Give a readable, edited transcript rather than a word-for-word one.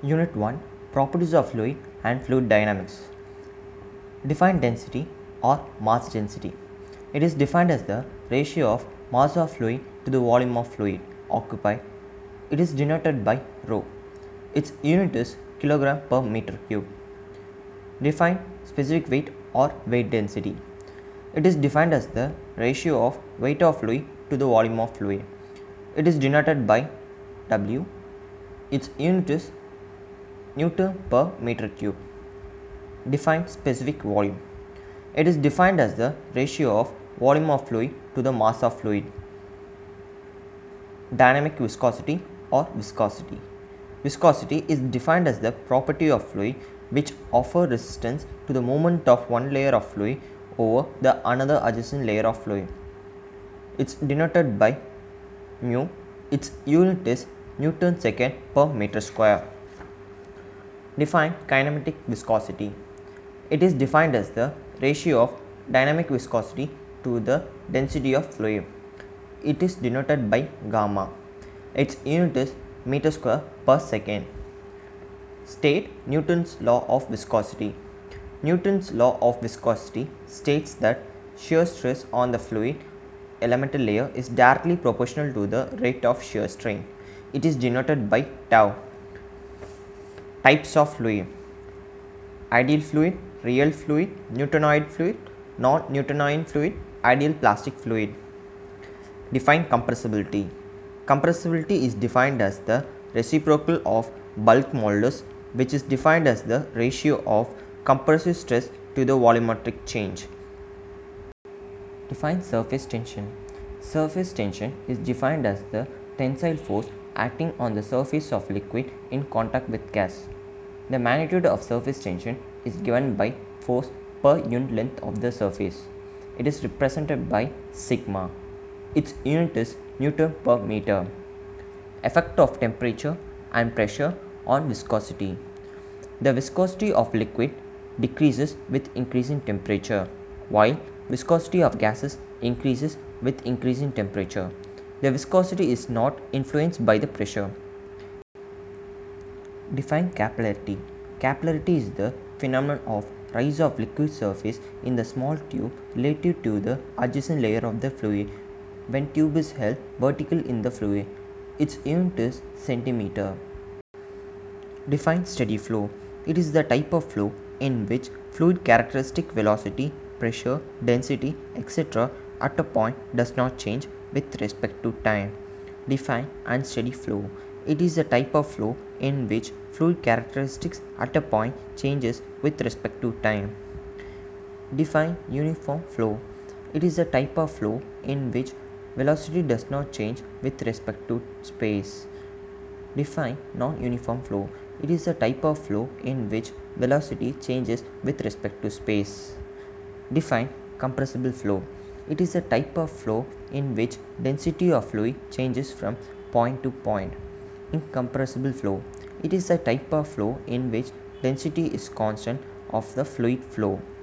Unit 1, Properties of Fluid and Fluid Dynamics. Define density or mass density. It is defined as the ratio of mass of fluid to the volume of fluid occupied. It is denoted by rho. Its unit is kilogram per meter cube. Define specific weight or weight density. It is defined as the ratio of weight of fluid to the volume of fluid. It is denoted by W. Its unit is Newton per meter cube. Define specific volume. It is defined as the ratio of volume of fluid to the mass of fluid. Dynamic viscosity or viscosity. Viscosity is defined as the property of fluid which offer resistance to the movement of one layer of fluid over the another adjacent layer of fluid. It's denoted by mu. Its unit is Newton second per meter square. Define kinematic viscosity. It is defined as the ratio of dynamic viscosity to the density of fluid. It is denoted by gamma. Its unit is meter square per second. State Newton's law of viscosity. Newton's law of viscosity states that shear stress on the fluid elemental layer is directly proportional to the rate of shear strain. It is denoted by tau. Types of fluid: ideal fluid, real fluid, Newtonoid fluid, non-Newtonian fluid, ideal plastic fluid. Define compressibility. Compressibility is defined as the reciprocal of bulk modulus, which is defined as the ratio of compressive stress to the volumetric change. Define surface tension. Surface tension is defined as the tensile force acting on the surface of liquid in contact with gas. The magnitude of surface tension is given by force per unit length of the surface. It is represented by sigma. Its unit is Newton per meter. Effect of temperature and pressure on viscosity. The viscosity of liquid decreases with increasing temperature, while viscosity of gases increases with increasing temperature. The viscosity is not influenced by the pressure. Define capillarity. Capillarity is the phenomenon of rise of liquid surface in the small tube relative to the adjacent layer of the fluid when tube is held vertical in the fluid. Its unit is centimeter. Define steady flow. It is the type of flow in which fluid characteristic velocity, pressure, density, etc. at a point does not change with respect to time. Define unsteady flow. It is a type of flow in which fluid characteristics at a point changes with respect to time. Define uniform flow. It is a type of flow in which velocity does not change with respect to space. Define non-uniform flow. It is a type of flow in which velocity changes with respect to space. Define compressible flow. It is a type of flow in which density of fluid changes from point to point. Incompressible flow. It is a type of flow in which density is constant of the fluid flow.